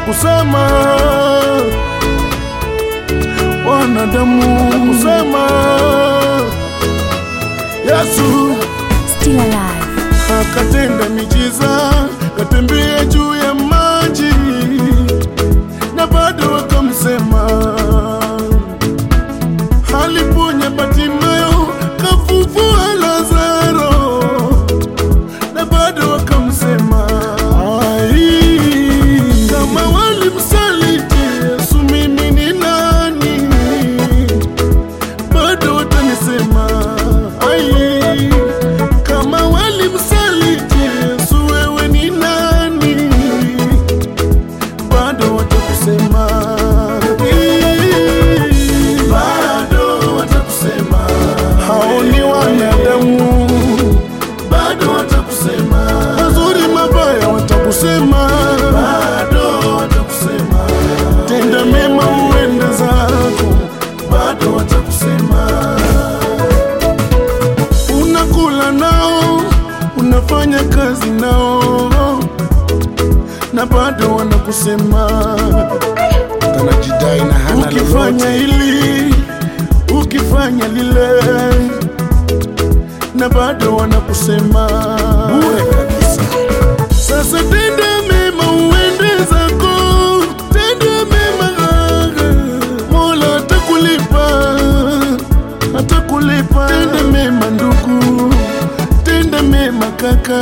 watakusema, wanadamu watakusema. Yesu Still alive. akatenda miujiza, katembea juu ya maji, na bado wakamsema. Aliponya Bartimayo, kafufua Lazaro, na bado wakamsema. Kama walimsaliti Yesu, mimi ni nani? Bado watanisema. Kama walimsaliti Yesu, wewe ni nani? Bado watakusema. Bado watakusema. Hao ni wanadamu. Bado watakusema. Mazuri mabaya watakusema. Bado watakusema. Tenda mema uende zako. Bado watakusema. Unakula nao, unafanya kazi nao, na bado wanakusema. Anajidai na hana Ukifanya hili, ukifanya lile, na bado wanakusema. bure kabisa. Sasa tenda mema uende zako, tenda mema, Mola atakulipa, atakulipa. Tenda mema ndugu, tenda mema kaka,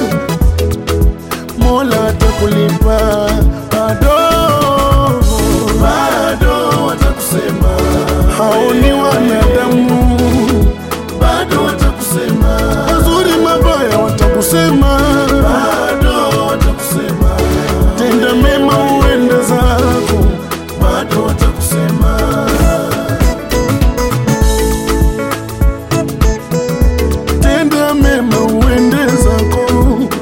Mola atakulipa. Bado watakusema. Hao ni wanadamu. Bado watakusema. Mazuri mabaya watakusema. Bado watakusema. Tenda mema uende zako. Bado watakusema. Tenda mema uende zako.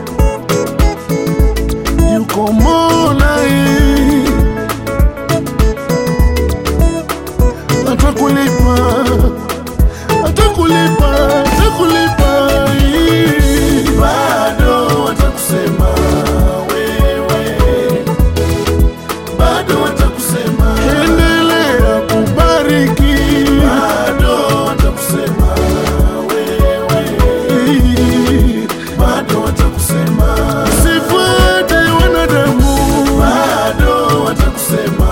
Yuko Mola, atakulipa, atakulipa, atakulipa. Bado watakusema wewe, bado watakusema. Endelea kubariki, bado watakusema wewe, bado watakusema. Sifuate wanadamu, bado watakusema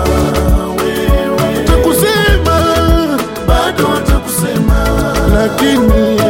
wewe, watakusema, bado watakusema. Lakini